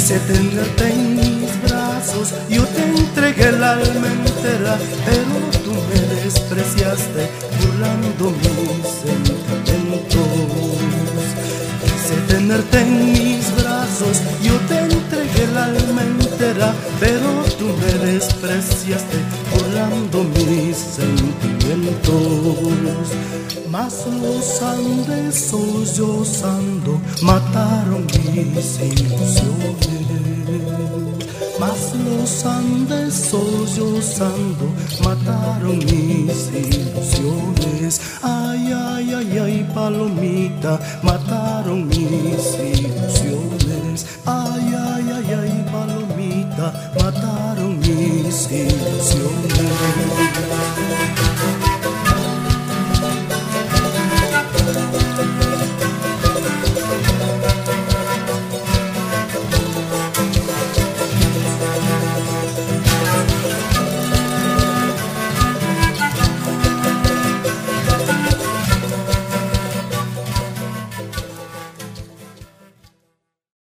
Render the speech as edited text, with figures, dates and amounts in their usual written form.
Quise tenerte en mis brazos, yo te entregué el alma entera, pero tú me despreciaste burlando mis sentimientos. Quise tenerte en mis brazos, yo te entregué el alma entera, pero tú me despreciaste burlando mis sentimientos. Mas los Andes sollozando mataron mis ilusiones. Mas los Andes sollozando mataron mis ilusiones. Ay, ay, ay, ay, palomita, mataron mis ilusiones. Ay, ay, ay, ay, palomita, mataron mis ilusiones.